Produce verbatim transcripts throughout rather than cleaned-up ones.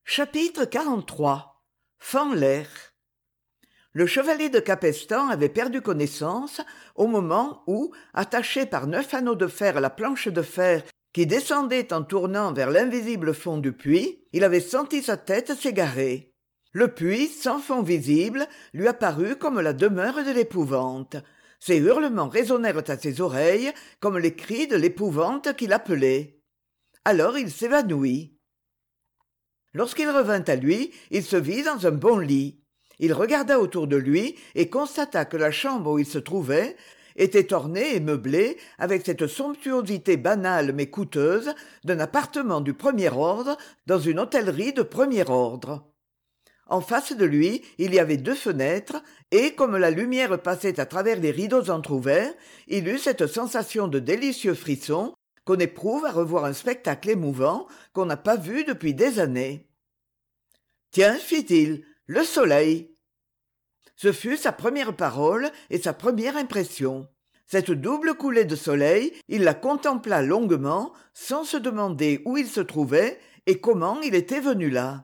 Chapitre quarante-trois. Fanlaire. Le chevalier de Capestan avait perdu connaissance au moment où, attaché par neuf anneaux de fer à la planche de fer qui descendait en tournant vers l'invisible fond du puits, il avait senti sa tête s'égarer. Le puits, sans fond visible, lui apparut comme la demeure de l'épouvante. Ses hurlements résonnèrent à ses oreilles comme les cris de l'épouvante qui l'appelait. Alors il s'évanouit. Lorsqu'il revint à lui, il se vit dans un bon lit. Il regarda autour de lui et constata que la chambre où il se trouvait était ornée et meublée avec cette somptuosité banale mais coûteuse d'un appartement du premier ordre dans une hôtellerie de premier ordre. En face de lui, il y avait deux fenêtres, et comme la lumière passait à travers les rideaux entr'ouverts, il eut cette sensation de délicieux frisson qu'on éprouve à revoir un spectacle émouvant qu'on n'a pas vu depuis des années. « Tiens, fit-il, le soleil !» Ce fut sa première parole et sa première impression. Cette double coulée de soleil, il la contempla longuement, sans se demander où il se trouvait et comment il était venu là.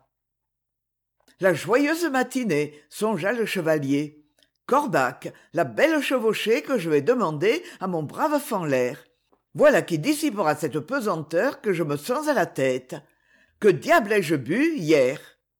La joyeuse matinée, songea le chevalier. Corbac, la belle chevauchée que je vais demander à mon brave Fanlaire. Voilà qui dissipera cette pesanteur que je me sens à la tête. Que diable ai-je bu hier ?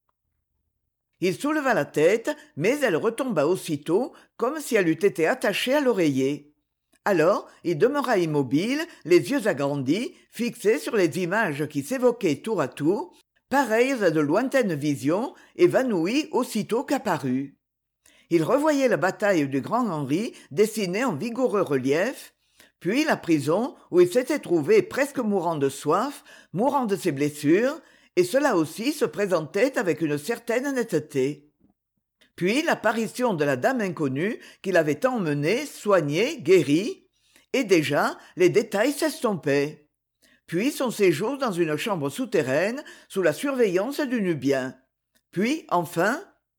Il souleva la tête, mais elle retomba aussitôt, comme si elle eût été attachée à l'oreiller. Alors il demeura immobile, les yeux agrandis, fixés sur les images qui s'évoquaient tour à tour, pareilles à de lointaines visions, évanouies aussitôt qu'apparues. Il revoyait la bataille du grand Henri dessinée en vigoureux relief, puis la prison où il s'était trouvé presque mourant de soif, mourant de ses blessures, et cela aussi se présentait avec une certaine netteté. Puis l'apparition de la dame inconnue qu'il avait emmenée, soignée, guérie, et déjà les détails s'estompaient. Puis son séjour dans une chambre souterraine sous la surveillance du Nubien. Puis, enfin...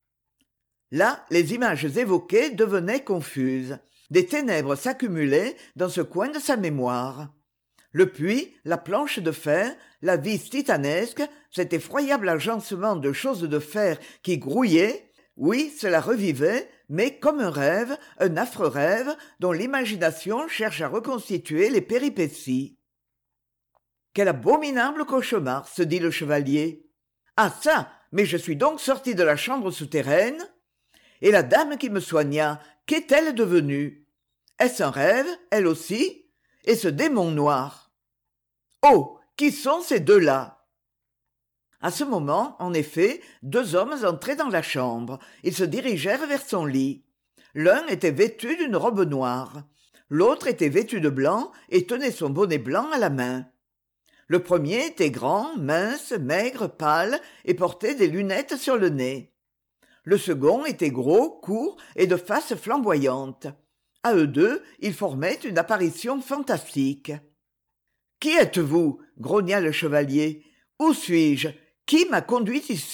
Là, les images évoquées devenaient confuses. Des ténèbres s'accumulaient dans ce coin de sa mémoire. Le puits, la planche de fer, la vis titanesque, cet effroyable agencement de choses de fer qui grouillait, oui, cela revivait, mais comme un rêve, un affreux rêve dont l'imagination cherche à reconstituer les péripéties. Quel abominable cauchemar, se dit le chevalier. Ah ça, mais je suis donc sorti de la chambre souterraine ? Et la dame qui me soigna, qu'est-elle devenue ? Est-ce un rêve, elle aussi ? Et ce démon noir ? Oh, qui sont ces deux-là ? À ce moment, en effet, deux hommes entraient dans la chambre. Ils se dirigèrent vers son lit. L'un était vêtu d'une robe noire. L'autre était vêtu de blanc et tenait son bonnet blanc à la main. Le premier était grand, mince, maigre, pâle et portait des lunettes sur le nez. Le second était gros, court et de face flamboyante. À eux deux, ils formaient une apparition fantastique. « Qui êtes-vous » grogna le chevalier. « Où suis-je ? Qui m'a conduit ici ?»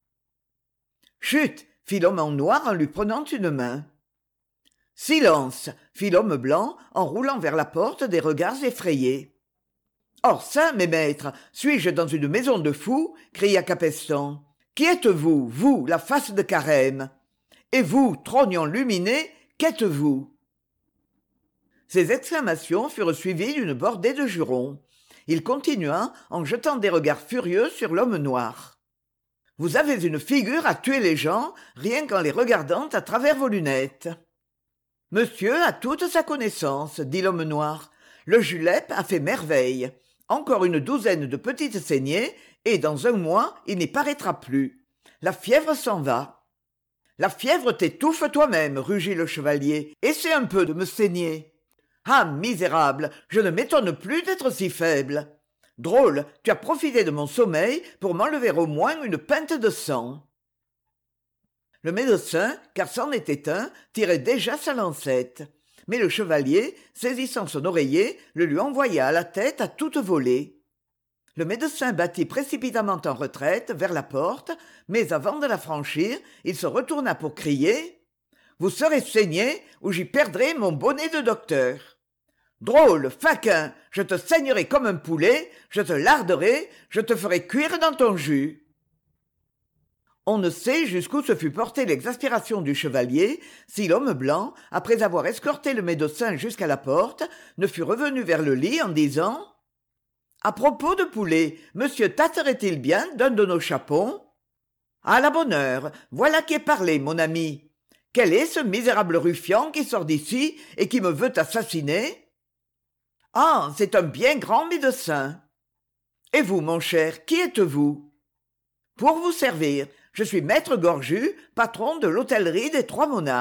« Chut !» fit l'homme en noir en lui prenant une main. « Silence !» fit l'homme blanc en roulant vers la porte des regards effrayés. « Or ça, mes maîtres, suis-je dans une maison de fous ?» cria Capestan. « Qui êtes-vous, vous, la face de carême ? Et vous, trognon luminé, qu'êtes-vous » Ces exclamations furent suivies d'une bordée de jurons. Il continua en jetant des regards furieux sur l'homme noir. « Vous avez une figure à tuer les gens, rien qu'en les regardant à travers vos lunettes. »« Monsieur a toute sa connaissance, » dit l'homme noir. « Le julep a fait merveille. Encore une douzaine de petites saignées, et dans un mois, il n'y paraîtra plus. La fièvre s'en va. »« La fièvre t'étouffe toi-même, » rugit le chevalier. « Essaie un peu de me saigner. » « Ah, misérable, je ne m'étonne plus d'être si faible. Drôle, tu as profité de mon sommeil pour m'enlever au moins une pinte de sang. » Le médecin, car c'en était un, tirait déjà sa lancette. Mais le chevalier, saisissant son oreiller, le lui envoya à la tête à toute volée. Le médecin battit précipitamment en retraite vers la porte, mais avant de la franchir, il se retourna pour crier « Vous serez saigné ou j'y perdrai mon bonnet de docteur. » Drôle, faquin, je te saignerai comme un poulet, je te larderai, je te ferai cuire dans ton jus. On ne sait jusqu'où se fut portée l'exaspération du chevalier si l'homme blanc, après avoir escorté le médecin jusqu'à la porte, ne fut revenu vers le lit en disant « À propos de poulet, monsieur tâterait-il bien d'un de nos chapons ?»« À la bonne heure, voilà qui est parlé, mon ami. Quel est ce misérable ruffian qui sort d'ici et qui me veut assassiner ?»« Ah, c'est un bien grand médecin. »« Et vous, mon cher, qui êtes-vous ?»« Pour vous servir, je suis maître Gorju, patron de l'hôtellerie des Trois Monarques. »«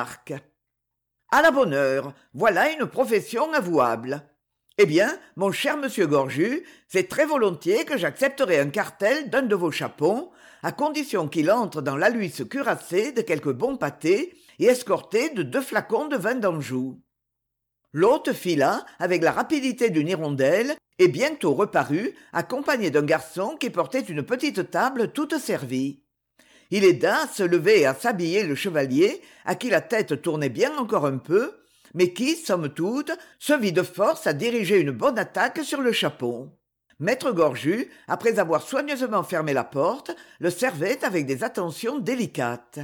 À la bonne heure, voilà une profession avouable. Eh bien, mon cher monsieur Gorju, c'est très volontiers que j'accepterai un cartel d'un de vos chapons, à condition qu'il entre dans l'aluisse cuirassée de quelques bons pâtés et escorté de deux flacons de vin d'Anjou. » L'hôte fila avec la rapidité d'une hirondelle et bientôt reparut, accompagné d'un garçon qui portait une petite table toute servie. Il aida à se lever et à s'habiller le chevalier, à qui la tête tournait bien encore un peu, mais qui, somme toute, se vit de force à diriger une bonne attaque sur le chapon. Maître Gorju, après avoir soigneusement fermé la porte, le servait avec des attentions délicates.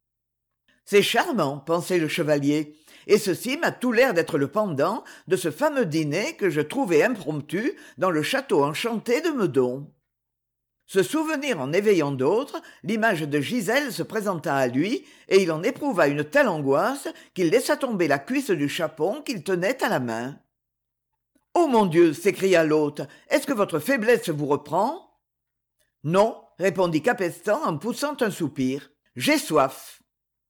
« C'est charmant, pensait le chevalier, et ceci m'a tout l'air d'être le pendant de ce fameux dîner que je trouvai impromptu dans le château enchanté de Meudon. » Ce souvenir en éveillant d'autres, l'image de Gisèle se présenta à lui, et il en éprouva une telle angoisse qu'il laissa tomber la cuisse du chapon qu'il tenait à la main. « Oh mon Dieu !» s'écria l'hôte, « est-ce que votre faiblesse vous reprend ?»« Non, » répondit Capestan en poussant un soupir, « j'ai soif. »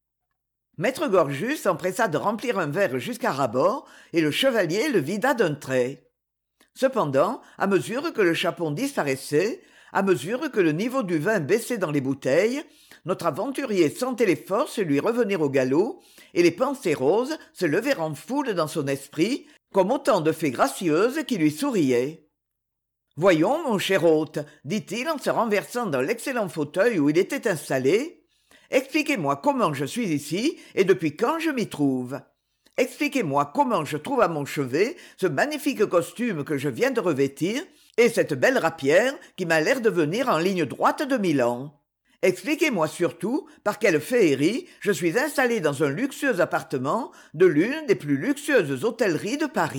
Maître Gorju s'empressa de remplir un verre jusqu'à ras-bord, et le chevalier le vida d'un trait. Cependant, à mesure que le chapon disparaissait, à mesure que le niveau du vin baissait dans les bouteilles, notre aventurier sentait les forces lui revenir au galop, et les pensées roses se lever en foule dans son esprit, comme autant de fées gracieuses qui lui souriaient. « Voyons, mon cher hôte, dit-il en se renversant dans l'excellent fauteuil où il était installé, expliquez-moi comment je suis ici et depuis quand je m'y trouve. Expliquez-moi comment je trouve à mon chevet ce magnifique costume que je viens de revêtir et cette belle rapière qui m'a l'air de venir en ligne droite de Milan. Expliquez-moi surtout par quelle féerie je suis installé dans un luxueux appartement de l'une des plus luxueuses hôtelleries de Paris. »«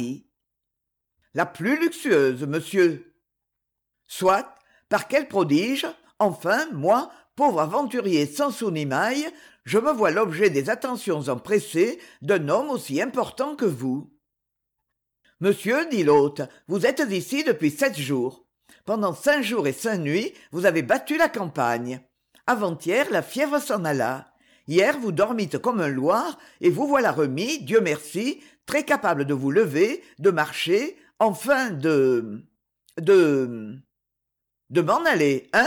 La plus luxueuse, monsieur. »« Soit, par quel prodige, enfin, moi, pauvre aventurier sans sou ni maille, je me vois l'objet des attentions empressées d'un homme aussi important que vous. »« Monsieur, dit l'hôte, vous êtes ici depuis sept jours. Pendant cinq jours et cinq nuits, vous avez battu la campagne. Avant-hier, la fièvre s'en alla. Hier, vous dormîtes comme un loir, et vous voilà remis, Dieu merci, très capable de vous lever, de marcher, enfin de... de... de m'en aller, hein ?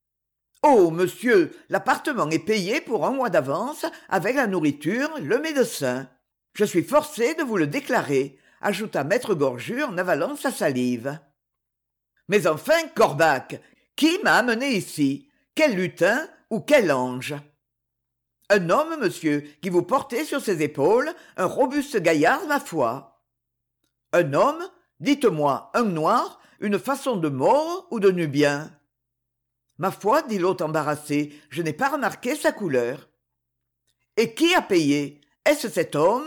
Oh, monsieur, l'appartement est payé pour un mois d'avance, avec la nourriture, le médecin. Je suis forcé de vous le déclarer, ajouta maître Gorju en avalant sa salive. Mais enfin, Corbac, qui m'a amené ici? Quel lutin ou quel ange? Un homme, monsieur, qui vous portait sur ses épaules, un robuste gaillard, ma foi. Un homme? Dites-moi, un noir, une façon de mort ou de nubien? Ma foi, dit l'hôte embarrassé, je n'ai pas remarqué sa couleur. Et qui a payé? Est-ce cet homme?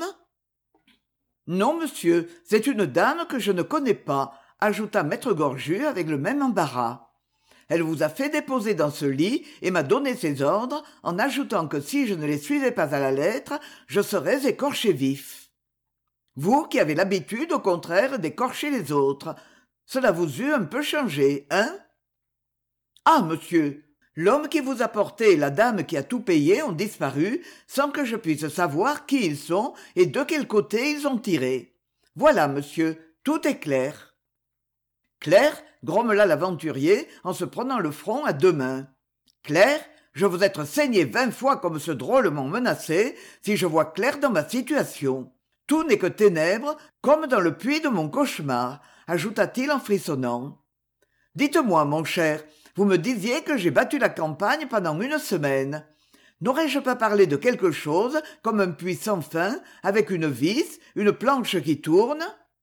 Non, monsieur, c'est une dame que je ne connais pas, ajouta maître Gorju avec le même embarras. Elle vous a fait déposer dans ce lit et m'a donné ses ordres en ajoutant que si je ne les suivais pas à la lettre, je serais écorché vif. Vous qui avez l'habitude, au contraire, d'écorcher les autres, cela vous eût un peu changé, hein? Ah, monsieur, l'homme qui vous a porté et la dame qui a tout payé ont disparu sans que je puisse savoir qui ils sont et de quel côté ils ont tiré. Voilà, monsieur, tout est clair. Clair, grommela l'aventurier en se prenant le front à deux mains. Clair, je veux être saigné vingt fois comme ce drôle m'en menaçait si je vois clair dans ma situation. Tout n'est que ténèbres, comme dans le puits de mon cauchemar, ajouta-t-il en frissonnant. Dites-moi, mon cher, vous me disiez que j'ai battu la campagne pendant une semaine. N'aurais-je pas parlé de quelque chose comme un puits sans fin, avec une vis, une planche qui tourne?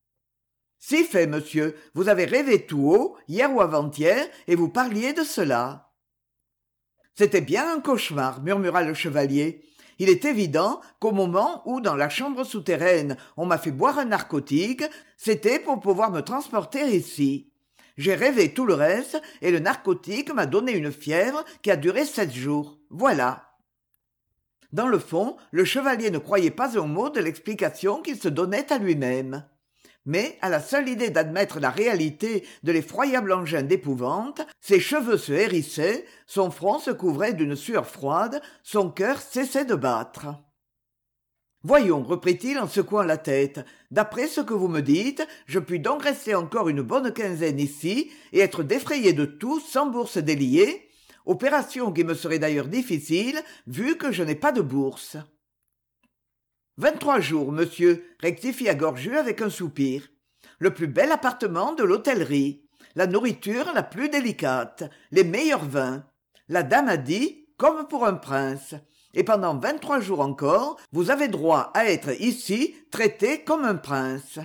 Si fait, monsieur, vous avez rêvé tout haut, hier ou avant-hier, et vous parliez de cela. C'était bien un cauchemar, murmura le chevalier. Il est évident qu'au moment où, dans la chambre souterraine, on m'a fait boire un narcotique, c'était pour pouvoir me transporter ici. J'ai rêvé tout le reste, et le narcotique m'a donné une fièvre qui a duré sept jours. Voilà. Dans le fond, le chevalier ne croyait pas un mot de l'explication qu'il se donnait à lui-même. Mais, à la seule idée d'admettre la réalité de l'effroyable engin d'épouvante, ses cheveux se hérissaient, son front se couvrait d'une sueur froide, son cœur cessait de battre. « Voyons, reprit-il en secouant la tête, d'après ce que vous me dites, je puis donc rester encore une bonne quinzaine ici et être défrayé de tout sans bourse déliée, opération qui me serait d'ailleurs difficile, vu que je n'ai pas de bourse. » Vingt-trois jours, monsieur, rectifia Gorju avec un soupir. Le plus bel appartement de l'hôtellerie, la nourriture la plus délicate, les meilleurs vins. La dame a dit, comme pour un prince. Et pendant vingt-trois jours encore, vous avez droit à être ici, traité comme un prince.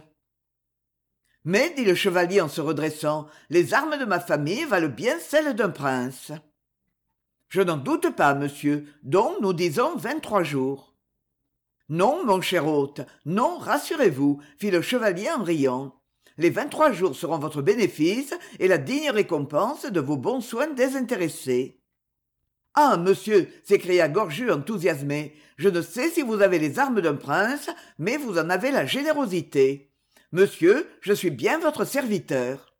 Mais, dit le chevalier en se redressant, les armes de ma famille valent bien celles d'un prince. Je n'en doute pas, monsieur, donc nous disons vingt-trois jours. Non, mon cher hôte, non, rassurez-vous, fit le chevalier en riant. Les vingt-trois jours seront votre bénéfice et la digne récompense de vos bons soins désintéressés. Ah, monsieur, s'écria Gorju enthousiasmé, je ne sais si vous avez les armes d'un prince, mais vous en avez la générosité. Monsieur, je suis bien votre serviteur.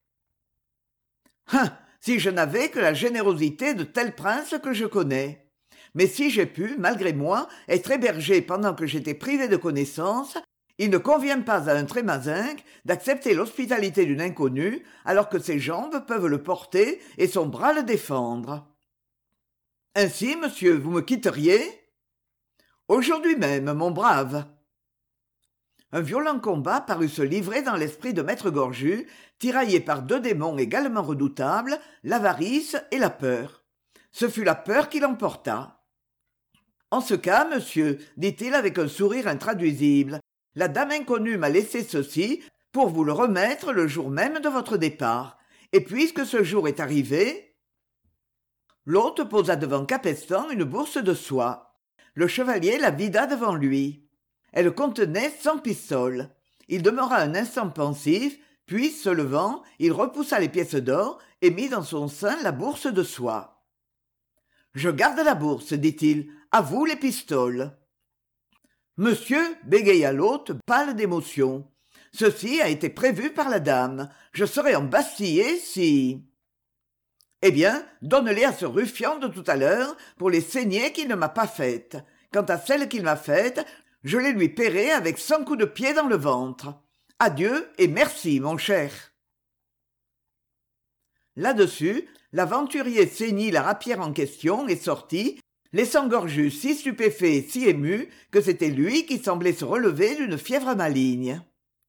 Hein, si je n'avais que la générosité de tel prince que je connais. Mais si j'ai pu, malgré moi, être hébergé pendant que j'étais privé de connaissances, il ne convient pas à un trémazingue d'accepter l'hospitalité d'une inconnue alors que ses jambes peuvent le porter et son bras le défendre. Ainsi, monsieur, vous me quitteriez ? Aujourd'hui même, mon brave. Un violent combat parut se livrer dans l'esprit de maître Gorju, tiraillé par deux démons également redoutables, l'avarice et la peur. Ce fut la peur qui l'emporta. En ce cas, monsieur, dit-il avec un sourire intraduisible, la dame inconnue m'a laissé ceci pour vous le remettre le jour même de votre départ. Et puisque ce jour est arrivé... L'hôte posa devant Capestan une bourse de soie. Le chevalier la vida devant lui. Elle contenait cent pistoles. Il demeura un instant pensif, puis, se levant, il repoussa les pièces d'or et mit dans son sein la bourse de soie. « Je garde la bourse, dit-il, à vous les pistoles. » Monsieur, bégaya l'hôte, pâle d'émotion. Ceci a été prévu par la dame. Je serais embastillé si... Eh bien, donne-les à ce ruffian de tout à l'heure pour les saignées qu'il ne m'a pas faites. Quant à celles qu'il m'a faites, je les lui paierai avec cent coups de pied dans le ventre. Adieu et merci, mon cher. Là-dessus, l'aventurier ceignit la rapière en question et sortit, laissant Gorju si stupéfait et si ému que c'était lui qui semblait se relever d'une fièvre maligne.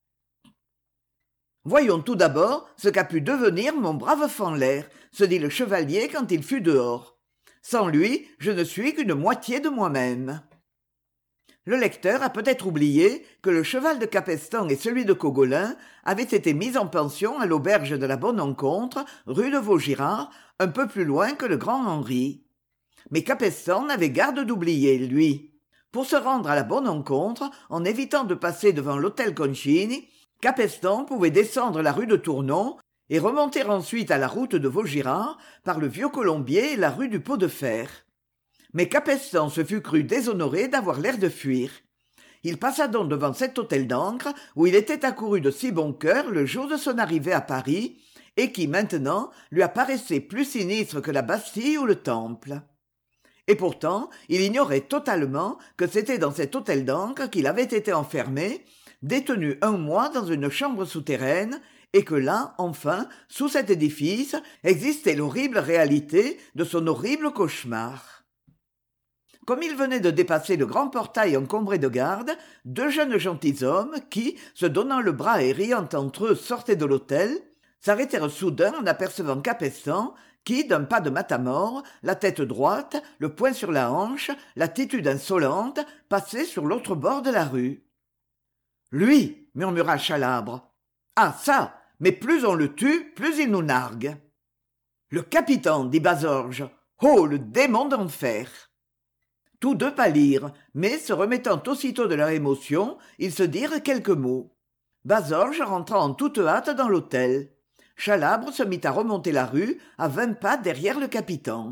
« Voyons tout d'abord ce qu'a pu devenir mon brave Fanlaire, se dit le chevalier quand il fut dehors. Sans lui, je ne suis qu'une moitié de moi-même. » Le lecteur a peut-être oublié que le cheval de Capestan et celui de Cogolin avaient été mis en pension à l'auberge de la Bonne-Encontre, rue de Vaugirard, un peu plus loin que le Grand Henri. Mais Capestan n'avait garde d'oublier, lui. Pour se rendre à la Bonne-Encontre, en évitant de passer devant l'hôtel Concini, Capestan pouvait descendre la rue de Tournon et remonter ensuite à la route de Vaugirard par le Vieux Colombier et la rue du Pot-de-Fer. Mais Capestan se fut cru déshonoré d'avoir l'air de fuir. Il passa donc devant cet hôtel d'Ancre où il était accouru de si bon cœur le jour de son arrivée à Paris et qui, maintenant, lui apparaissait plus sinistre que la Bastille ou le Temple. Et pourtant, il ignorait totalement que c'était dans cet hôtel d'Ancre qu'il avait été enfermé, détenu un mois dans une chambre souterraine, et que là, enfin, sous cet édifice, existait l'horrible réalité de son horrible cauchemar. Comme il venait de dépasser le grand portail encombré de gardes, deux jeunes gentilshommes qui, se donnant le bras et riant entre eux, sortaient de l'hôtel, s'arrêtèrent soudain en apercevant Capestan, qui, d'un pas de matamore, la tête droite, le poing sur la hanche, l'attitude insolente, passait sur l'autre bord de la rue. « Lui !» murmura Chalabre. « Ah ça ! Mais plus on le tue, plus il nous nargue. »« Le capitaine !» dit Bazorge. Oh, le démon d'enfer! Tous deux pâlirent, mais se remettant aussitôt de leur émotion, ils se dirent quelques mots. Bazorge rentra en toute hâte dans l'hôtel. Chalabre se mit à remonter la rue, à vingt pas derrière le capitaine.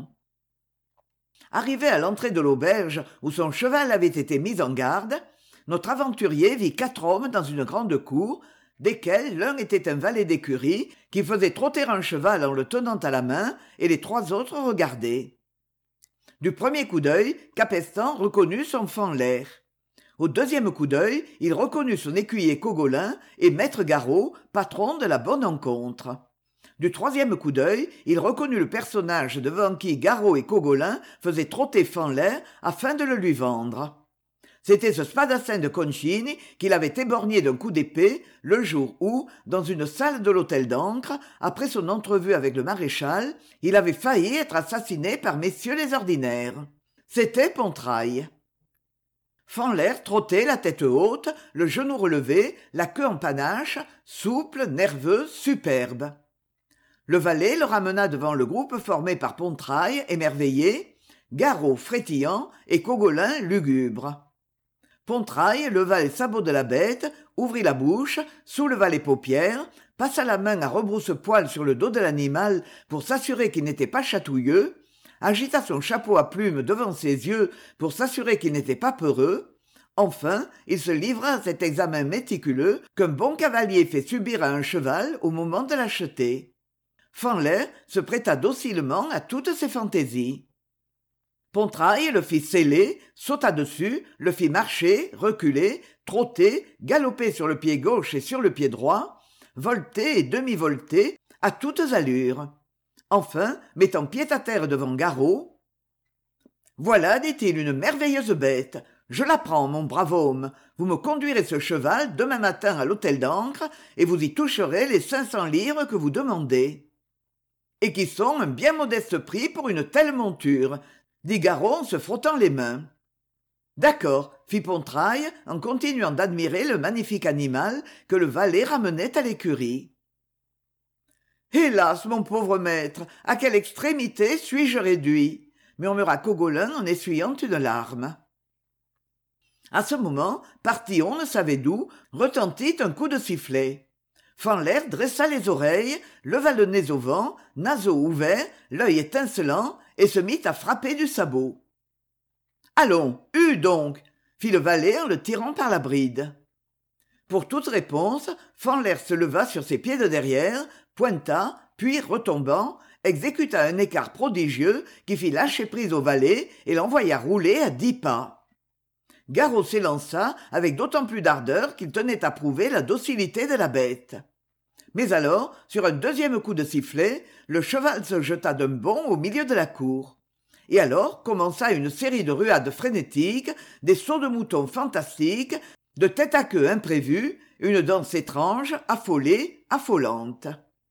Arrivé à l'entrée de l'auberge où son cheval avait été mis en garde, notre aventurier vit quatre hommes dans une grande cour, desquels l'un était un valet d'écurie qui faisait trotter un cheval en le tenant à la main, et les trois autres regardaient. Du premier coup d'œil, Capestan reconnut son fanlaire. Au deuxième coup d'œil, il reconnut son écuyer Cogolin et maître Garot, patron de la bonne rencontre. Du troisième coup d'œil, il reconnut le personnage devant qui Garot et Cogolin faisaient trotter Fanlaire afin de le lui vendre. C'était ce spadassin de Concini qu'il avait éborgné d'un coup d'épée le jour où, dans une salle de l'hôtel d'Ancre, après son entrevue avec le maréchal, il avait failli être assassiné par messieurs les ordinaires. C'était Pontraille. Fanlaire trottait la tête haute, le genou relevé, la queue en panache, souple, nerveux, superbe. Le valet le ramena devant le groupe formé par Pontraille, émerveillé, Garot frétillant et Cogolin lugubre. Pontraille leva les sabots de la bête, ouvrit la bouche, souleva les paupières, passa la main à rebrousse-poil sur le dos de l'animal pour s'assurer qu'il n'était pas chatouilleux, agita son chapeau à plumes devant ses yeux pour s'assurer qu'il n'était pas peureux. Enfin, il se livra à cet examen méticuleux qu'un bon cavalier fait subir à un cheval au moment de l'acheter. Fanlaire se prêta docilement à toutes ses fantaisies. Pontraille le fit seller, sauta dessus, le fit marcher, reculer, trotter, galoper sur le pied gauche et sur le pied droit, volter et demi-volter, à toutes allures. Enfin, mettant pied à terre devant Garot, « Voilà, dit-il, une merveilleuse bête. Je la prends, mon brave homme. Vous me conduirez ce cheval demain matin à l'hôtel d'Ancre, et vous y toucherez les cinq cents livres que vous demandez. » Et qui sont un bien modeste prix pour une telle monture, dit Garot en se frottant les mains. D'accord, fit Pontraille en continuant d'admirer le magnifique animal que le valet ramenait à l'écurie. Hélas, mon pauvre maître, à quelle extrémité suis-je réduit, murmura Cogolin en essuyant une larme. À ce moment, parti on ne savait d'où, retentit un coup de sifflet. Fanlaire dressa les oreilles, leva le nez au vent, naseau ouvert, l'œil étincelant, et se mit à frapper du sabot. « Allons, hue donc !» fit le valet en le tirant par la bride. Pour toute réponse, Fanlaire se leva sur ses pieds de derrière, pointa, puis, retombant, exécuta un écart prodigieux qui fit lâcher prise au valet et l'envoya rouler à dix pas. Garot s'élança avec d'autant plus d'ardeur qu'il tenait à prouver la docilité de la bête. Mais alors, sur un deuxième coup de sifflet, le cheval se jeta d'un bond au milieu de la cour. Et alors commença une série de ruades frénétiques, des sauts de moutons fantastiques, de tête à queue imprévus, une danse étrange, affolée, affolante.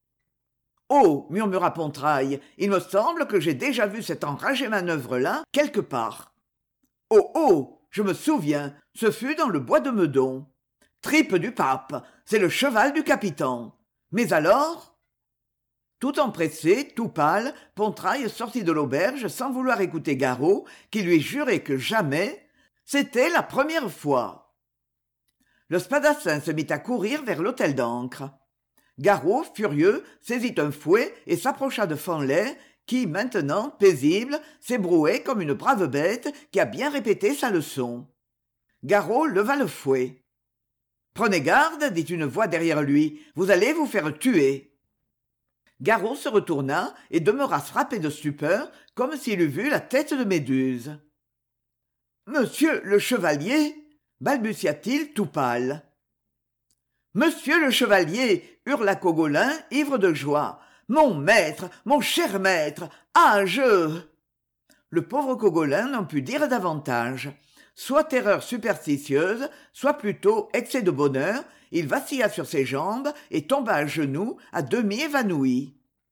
« Oh !» murmura Pontraille, « il me semble que j'ai déjà vu cette enragée manœuvre-là quelque part. »« Oh, oh ! Je me souviens, ce fut dans le bois de Meudon. Tripe du pape, c'est le cheval du capitaine. Mais alors ?» Tout empressé, tout pâle, Pontraille sortit de l'auberge sans vouloir écouter Garot, qui lui jurait que jamais. C'était la première fois. Le spadassin se mit à courir vers l'hôtel d'Ancre. Garot, furieux, saisit un fouet et s'approcha de Fanlaire, qui, maintenant, paisible, s'ébrouait comme une brave bête qui a bien répété sa leçon. Garot leva le fouet. « Prenez garde, dit une voix derrière lui, vous allez vous faire tuer. » Garot se retourna et demeura frappé de stupeur, comme s'il eût vu la tête de Méduse. « Monsieur le chevalier !» balbutia-t-il tout pâle. « Monsieur le chevalier !» hurla Cogolin, ivre de joie. « Mon maître, mon cher maître, ah, je... » Le pauvre Cogolin n'en put dire davantage. Soit terreur superstitieuse, soit plutôt excès de bonheur, il vacilla sur ses jambes et tomba à genoux, à demi évanoui.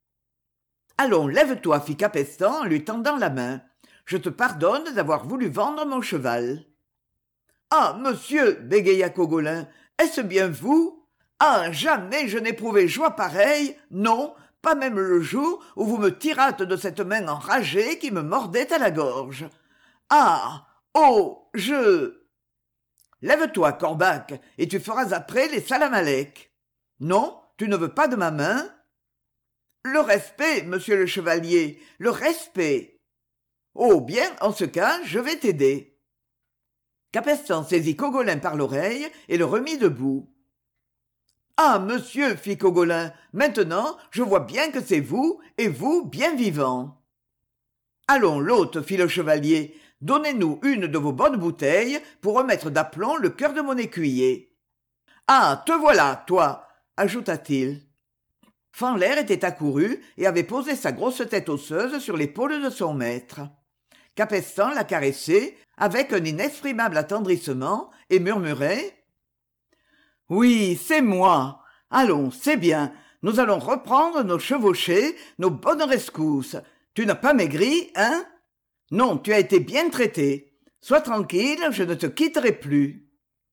« Allons, lève-toi, fit Capestan en lui tendant la main. Je te pardonne d'avoir voulu vendre mon cheval. »« Ah, monsieur, bégaya Cogolin, est-ce bien vous ? Ah, jamais je n'éprouvai joie pareille, non, pas même le jour où vous me tirâtes de cette main enragée qui me mordait à la gorge. Ah! Oh! Je... Lève-toi, Corbac, et tu feras après les salam-alek. Non, tu ne veux pas de ma main? Le respect, monsieur le chevalier, le respect. Oh bien, en ce cas, je vais t'aider. Capestan saisit Cogolin par l'oreille et le remit debout. Ah, monsieur, fit Cogolin, maintenant je vois bien que c'est vous, et vous bien vivant. Allons, l'hôte, fit le chevalier, donnez-nous une de vos bonnes bouteilles pour remettre d'aplomb le cœur de mon écuyer. Ah, te voilà, toi, ajouta-t-il. Fanlaire était accouru et avait posé sa grosse tête osseuse sur l'épaule de son maître. Capestan la caressait avec un inexprimable attendrissement et murmurait « Oui, c'est moi. Allons, c'est bien. Nous allons reprendre nos chevauchés, nos bonnes rescousses. Tu n'as pas maigri, hein? Non, tu as été bien traité. Sois tranquille, je ne te quitterai plus. »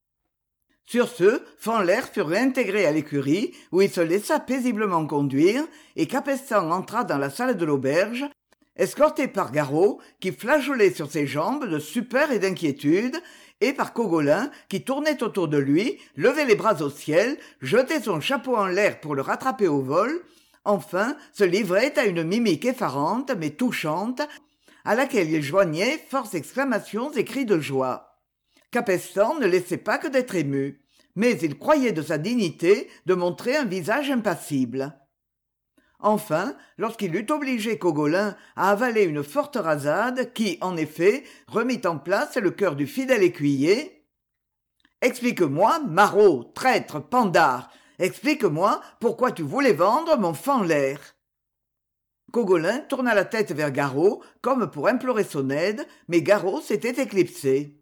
Sur ce, Fanlaire fut réintégré à l'écurie, où il se laissa paisiblement conduire, et Capestan entra dans la salle de l'auberge, escorté par Garot, qui flageolait sur ses jambes de stupeur et d'inquiétude, et par Cogolin, qui tournait autour de lui, levait les bras au ciel, jetait son chapeau en l'air pour le rattraper au vol, enfin se livrait à une mimique effarante mais touchante, à laquelle il joignait force exclamations et cris de joie. Capestan ne laissait pas que d'être ému, mais il croyait de sa dignité de montrer un visage impassible. Enfin, lorsqu'il eut obligé Cogolin à avaler une forte rasade qui, en effet, remit en place le cœur du fidèle écuyer, « Explique-moi, maraud, traître, pendard, explique-moi pourquoi tu voulais vendre mon Fanlaire. » Cogolin tourna la tête vers Garot comme pour implorer son aide, mais Garot s'était éclipsé.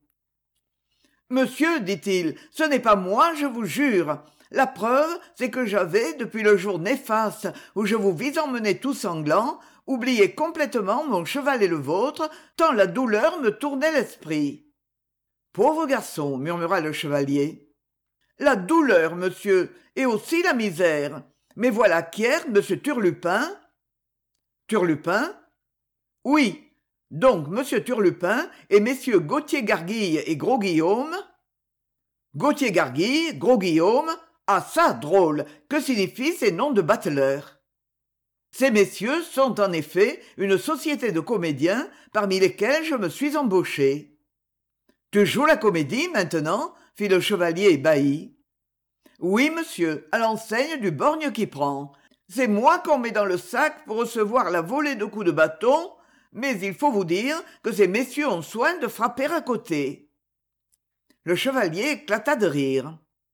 « Monsieur, dit-il, ce n'est pas moi, je vous jure. La preuve, c'est que j'avais, depuis le jour néfaste où je vous vis emmener tout sanglant, oublié complètement mon cheval et le vôtre, tant la douleur me tournait l'esprit. »« Pauvre garçon, murmura le chevalier. »« La douleur, monsieur, et aussi la misère. Mais voilà qu'hier, monsieur Turlupin... »« Turlupin ? Oui. Donc, monsieur Turlupin et messieurs Gauthier-Garguille et Gros-Guillaume... »« Gauthier-Garguille, Gros-Guillaume... Ah ça, drôle, que signifient ces noms de bateleurs? Ces messieurs sont en effet une société de comédiens parmi lesquels je me suis embauché. Tu joues la comédie maintenant? Fit le chevalier ébahi. Oui, monsieur, à l'enseigne du borgne qui prend. C'est moi qu'on met dans le sac pour recevoir la volée de coups de bâton, mais il faut vous dire que ces messieurs ont soin de frapper à côté. Le chevalier éclata de rire.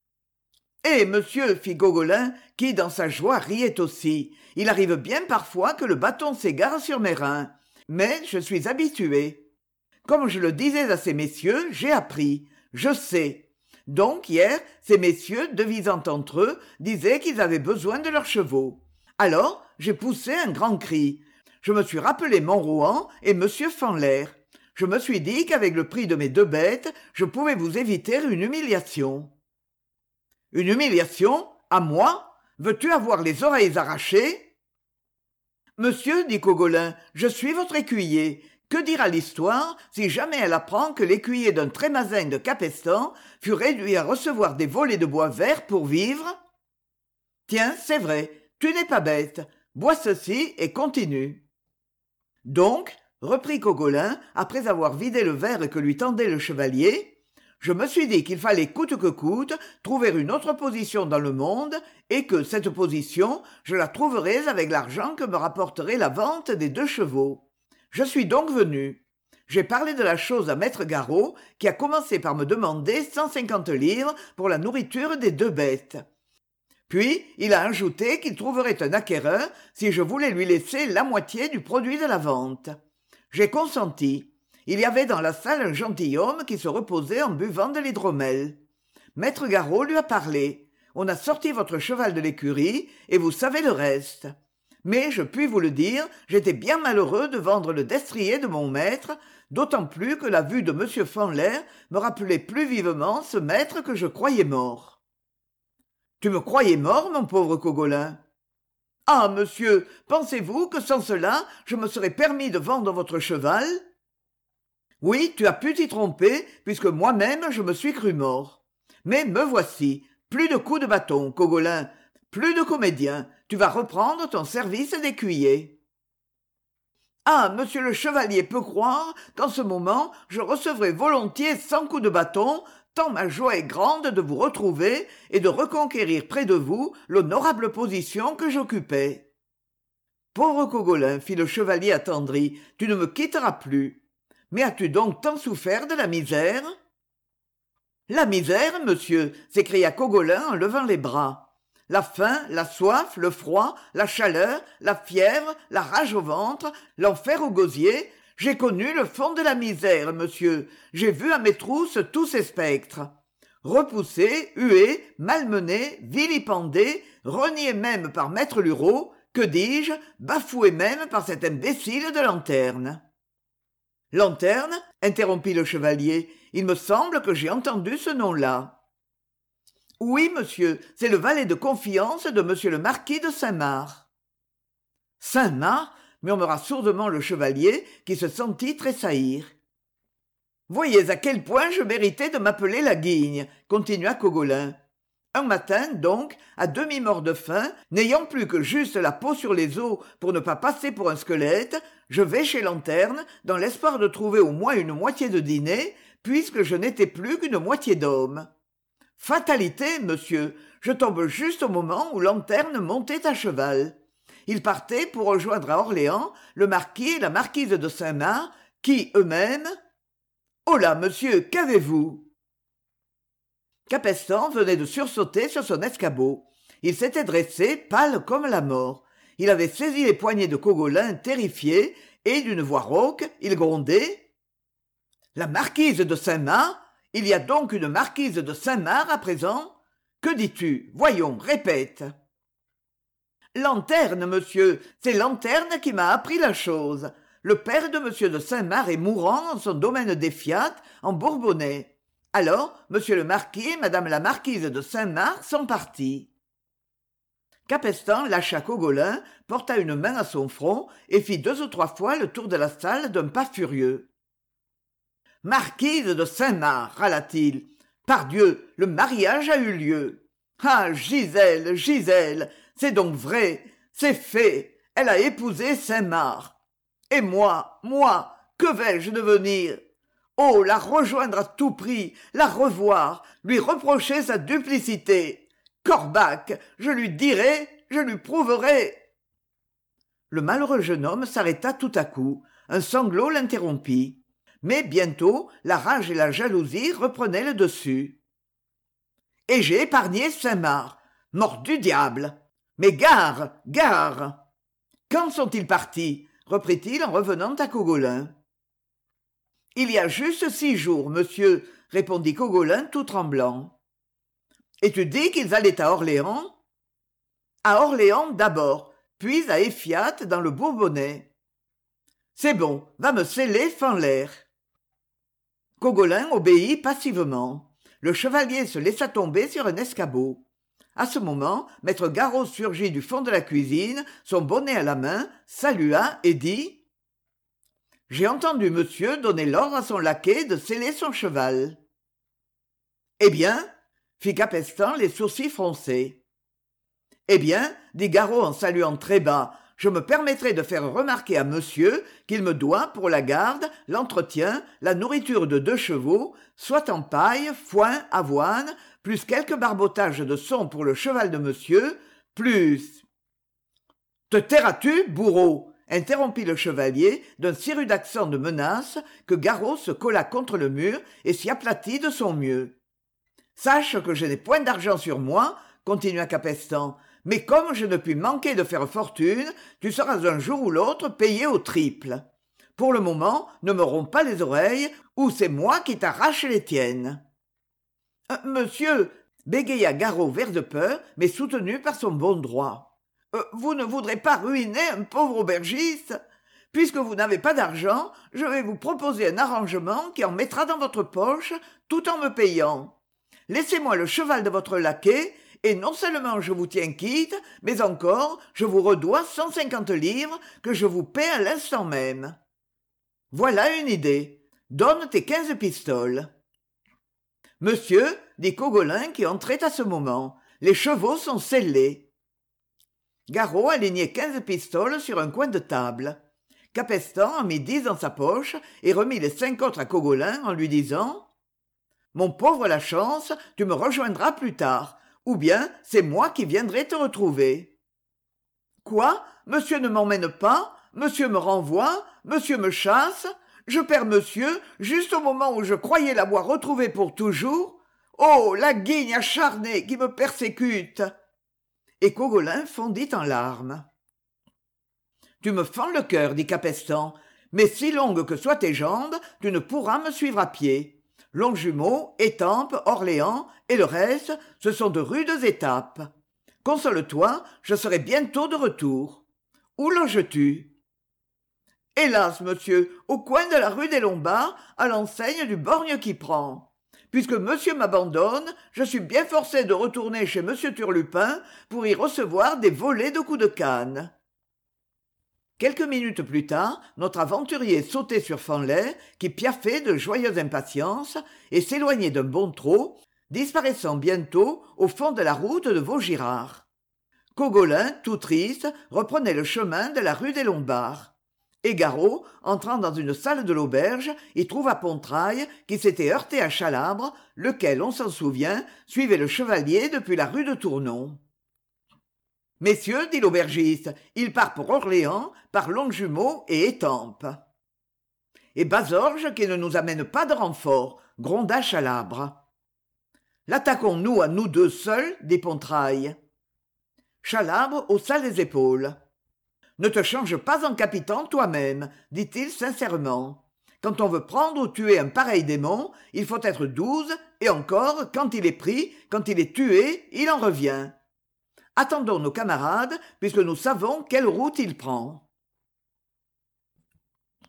Eh, monsieur, fit Gogolin, qui, dans sa joie, riait aussi, il arrive bien parfois que le bâton s'égare sur mes reins, mais je suis habitué. Comme je le disais à ces messieurs, j'ai appris, je sais. Donc, hier, ces messieurs, devisant entre eux, disaient qu'ils avaient besoin de leurs chevaux. Alors, j'ai poussé un grand cri. Je me suis rappelé Monrouan et monsieur Fanlaire. Je me suis dit qu'avec le prix de mes deux bêtes, je pouvais vous éviter une humiliation. Une humiliation? À moi? Veux-tu avoir les oreilles arrachées? Monsieur, dit Cogolin, je suis votre écuyer. Que dira l'histoire si jamais elle apprend que l'écuyer d'un trémazin de Capestan fut réduit à recevoir des volées de bois vert pour vivre? Tiens, c'est vrai, tu n'es pas bête. Bois ceci et continue. Donc, reprit Cogolin, après avoir vidé le verre que lui tendait le chevalier, je me suis dit qu'il fallait coûte que coûte trouver une autre position dans le monde et que cette position, je la trouverais avec l'argent que me rapporterait la vente des deux chevaux. Je suis donc venu. J'ai parlé de la chose à maître Garot, qui a commencé par me demander cent cinquante livres pour la nourriture des deux bêtes. Puis, il a ajouté qu'il trouverait un acquéreur si je voulais lui laisser la moitié du produit de la vente. J'ai consenti. Il y avait dans la salle un gentilhomme qui se reposait en buvant de l'hydromel. Maître Garot lui a parlé. On a sorti votre cheval de l'écurie, et vous savez le reste. Mais, je puis vous le dire, j'étais bien malheureux de vendre le destrier de mon maître, d'autant plus que la vue de monsieur Fanlaire me rappelait plus vivement ce maître que je croyais mort. Tu me croyais mort, mon pauvre Cogolin? Ah, monsieur, pensez-vous que sans cela, je me serais permis de vendre votre cheval? Oui, tu as pu t'y tromper, puisque moi-même je me suis cru mort. Mais me voici. Plus de coups de bâton, Cogolin. Plus de comédien. Tu vas reprendre ton service d'écuyer. Ah, monsieur le chevalier peut croire qu'en ce moment je recevrai volontiers cent coups de bâton, tant ma joie est grande de vous retrouver et de reconquérir près de vous l'honorable position que j'occupais. Pauvre Cogolin, fit le chevalier attendri, tu ne me quitteras plus. Mais as-tu donc tant souffert de la misère? La misère, monsieur, s'écria Cogolin en levant les bras. La faim, la soif, le froid, la chaleur, la fièvre, la rage au ventre, l'enfer au gosier, j'ai connu le fond de la misère, monsieur, j'ai vu à mes trousses tous ces spectres. Repoussé, hué, malmené, vilipendé, renié même par maître Lurot, que dis-je, bafoué même par cet imbécile de Lanterne. Lanterne, interrompit le chevalier, il me semble que j'ai entendu ce nom-là. Oui, monsieur, c'est le valet de confiance de monsieur le marquis de Saint-Marc. Saint-Marc, murmura sourdement le chevalier, qui se sentit tressaillir. Voyez à quel point je méritais de m'appeler la Guigne, continua Cogolin. Un matin, donc, à demi-mort de faim, n'ayant plus que juste la peau sur les os pour ne pas passer pour un squelette, je vais chez Lanterne, dans l'espoir de trouver au moins une moitié de dîner, puisque je n'étais plus qu'une moitié d'homme. Fatalité, monsieur, je tombe juste au moment où Lanterne montait à cheval. Il partait pour rejoindre à Orléans le marquis et la marquise de Saint-Marc, qui, eux-mêmes... Oh là, monsieur, qu'avez-vous? Capestan venait de sursauter sur son escabeau. Il s'était dressé, pâle comme la mort. Il avait saisi les poignets de Cogolin, terrifié, et d'une voix rauque, il grondait. « La marquise de Saint-Marc? Il y a donc une marquise de Saint-Marc à présent? Que dis-tu? Voyons, répète. » Lanterne, monsieur, c'est Lanterne qui m'a appris la chose. Le père de monsieur de Saint-Marc est mourant en son domaine d'Effiat, en Bourbonnais. Alors, monsieur le marquis et madame la marquise de Saint-Marc sont partis. Capestan lâcha Cogolin, porta une main à son front et fit deux ou trois fois le tour de la salle d'un pas furieux. « Marquise de Saint-Marc, râla-t-il. Pardieu, le mariage a eu lieu. Ah, Gisèle, Gisèle, c'est donc vrai, c'est fait, elle a épousé Saint-Marc. Et moi, moi, que vais-je devenir? Oh, la rejoindre à tout prix, la revoir, lui reprocher sa duplicité. Corbac, je lui dirai, je lui prouverai. » Le malheureux jeune homme s'arrêta tout à coup. Un sanglot l'interrompit. Mais bientôt, la rage et la jalousie reprenaient le dessus. « Et j'ai épargné Saint-Marc. Mort du diable! Mais gare, gare! Quand sont-ils partis? Reprit-il en revenant à Cogolin. « Il y a juste six jours, monsieur, répondit Cogolin tout tremblant. Et tu dis qu'ils allaient à Orléans? À Orléans d'abord, puis à Effiat dans le Bourbonnais. C'est bon, va me sceller Fanlaire. » Cogolin obéit passivement. Le chevalier se laissa tomber sur un escabeau. À ce moment, maître Garot surgit du fond de la cuisine, son bonnet à la main, salua et dit « J'ai entendu monsieur donner l'ordre à son laquais de seller son cheval. »« Eh bien ?» fit Capestan les sourcils froncés. « Eh bien, dit Garot en saluant très bas, je me permettrai de faire remarquer à monsieur qu'il me doit, pour la garde, l'entretien, la nourriture de deux chevaux, soit en paille, foin, avoine, plus quelques barbotages de son pour le cheval de monsieur, plus... »« Te tairas-tu, bourreau ?» interrompit le chevalier d'un si rude accent de menace que Garot se colla contre le mur et s'y aplatit de son mieux. « Sache que je n'ai point d'argent sur moi, continua Capestan, mais comme je ne puis manquer de faire fortune, tu seras un jour ou l'autre payé au triple. Pour le moment, ne me romps pas les oreilles, ou c'est moi qui t'arrache les tiennes. Euh, »« Monsieur, bégaya Garot vert de peur, mais soutenu par son bon droit. Euh, « Vous ne voudrez pas ruiner un pauvre aubergiste? Puisque vous n'avez pas d'argent, je vais vous proposer un arrangement qui en mettra dans votre poche, tout en me payant. Laissez-moi le cheval de votre laquais, et non seulement je vous tiens quitte, mais encore je vous redois cent cinquante livres que je vous paie à l'instant même. Voilà une idée. Donne tes quinze pistoles. Monsieur, dit Cogolin qui entrait à ce moment, les chevaux sont sellés. Garot alignait quinze pistoles sur un coin de table. Capestan en mit dix dans sa poche et remit les cinq autres à Cogolin en lui disant « Mon pauvre Lachance, tu me rejoindras plus tard, ou bien c'est moi qui viendrai te retrouver. »« Quoi ? Monsieur ne m'emmène pas ? Monsieur me renvoie ? Monsieur me chasse ? Je perds monsieur, juste au moment où je croyais l'avoir retrouvé pour toujours ? Oh, la guigne acharnée qui me persécute !» Et Cogolin fondit en larmes. « Tu me fends le cœur, dit Capestan, mais si longues que soient tes jambes, tu ne pourras me suivre à pied. Longjumeau, Étampes, Orléans et le reste, ce sont de rudes étapes. Console-toi, je serai bientôt de retour. Où loges-tu ? Hélas, monsieur, au coin de la rue des Lombards, à l'enseigne du borgne qui prend. Puisque monsieur m'abandonne, je suis bien forcé de retourner chez monsieur Turlupin pour y recevoir des volées de coups de canne. » Quelques minutes plus tard, notre aventurier sautait sur Fanlay, qui piaffait de joyeuse impatience, et s'éloignait d'un bon trot, disparaissant bientôt au fond de la route de Vaugirard. Cogolin, tout triste, reprenait le chemin de la rue des Lombards. Et Garot, entrant dans une salle de l'auberge, y trouva Pontraille, qui s'était heurté à Chalabre, lequel, on s'en souvient, suivait le chevalier depuis la rue de Tournon. « Messieurs, dit l'aubergiste, il part pour Orléans, par Longjumeau et Étampes. »« Et Bazorges qui ne nous amène pas de renfort, » gronda Chalabre. « L'attaquons-nous à nous deux seuls, dit Pontraille. Chalabre haussa les épaules. « Ne te change pas en capitaine toi-même, dit-il sincèrement. Quand on veut prendre ou tuer un pareil démon, il faut être douze, et encore, quand il est pris, quand il est tué, il en revient. Attendons nos camarades, puisque nous savons quelle route il prend. »